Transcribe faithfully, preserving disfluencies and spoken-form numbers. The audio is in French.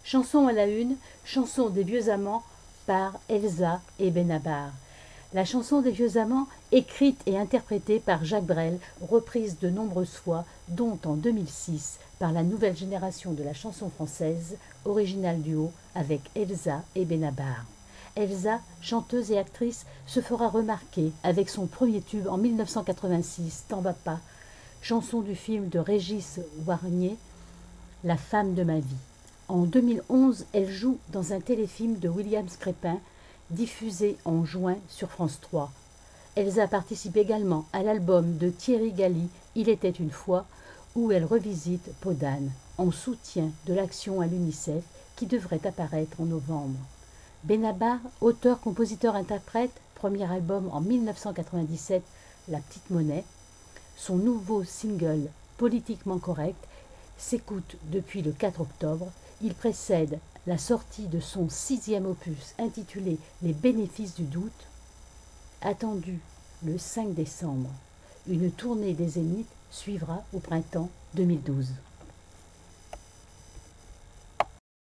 Chanson à la une, chanson des vieux amants par Elsa et Benabar. La chanson des vieux amants, écrite et interprétée par Jacques Brel, reprise de nombreuses fois, dont en deux mille six par la nouvelle génération de la chanson française, original duo avec Elsa et Benabar. Elsa, chanteuse et actrice, se fera remarquer avec son premier tube en mille neuf cent quatre-vingt-six, T'en vas pas, chanson du film de Régis Warnier, La femme de ma vie. En deux mille onze, elle joue dans un téléfilm de William Scrépin, diffusé en juin sur France trois. Elsa participe également à l'album de Thierry Galli, Il était une fois, où elle revisite Peau d'âne, en soutien de l'action à l'UNICEF qui devrait apparaître en novembre. Benabar, auteur, compositeur, interprète, premier album en mille neuf cent quatre-vingt-dix-sept, La Petite Monnaie. Son nouveau single, Politiquement correct, s'écoute depuis le quatre octobre. Il précède la sortie de son sixième opus intitulé Les bénéfices du doute, attendu le cinq décembre. Une tournée des Zéniths suivra au printemps deux mille douze.